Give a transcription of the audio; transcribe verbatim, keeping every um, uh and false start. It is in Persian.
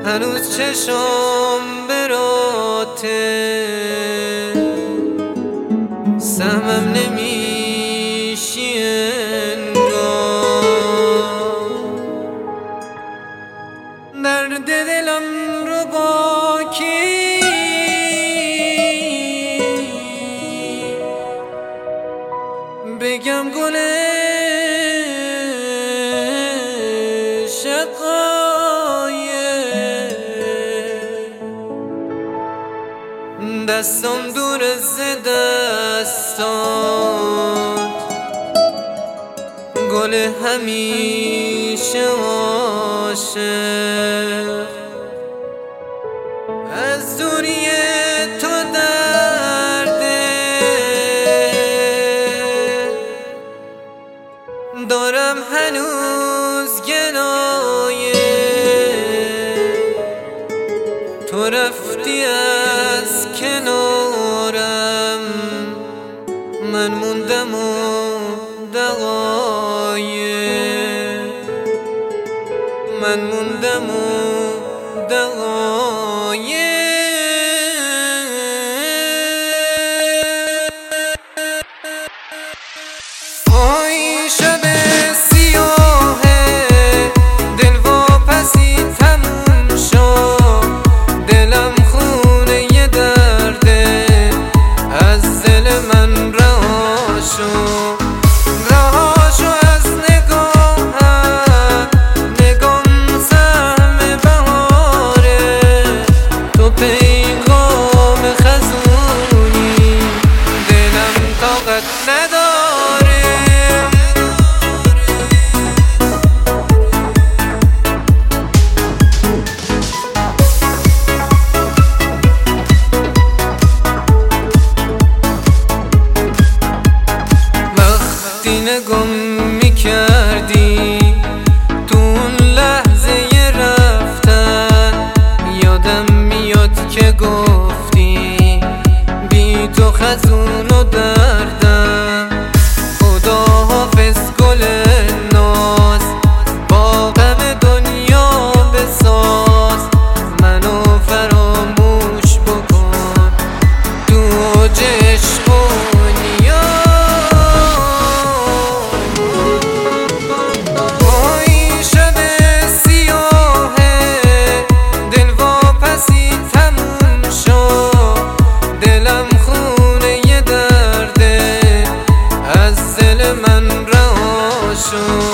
هنوز چشم براته سهمم نمیشی انگار درد دلم رو با کی بگم گل دستم دور ز دستات گل همیشه عاشق از دوری تو درده دارم هنوز گنایه تو رفتی از کنارم من موندم و دقایق من موندم و دقایق آی شب نگم میکردی تو اون لحظه رفتن یادم میاد که گفتی بی تو خزون و دردم خدا حافظ گل ناز با غم دنیا بساز منو فراموش بکن تو اوج عشق و so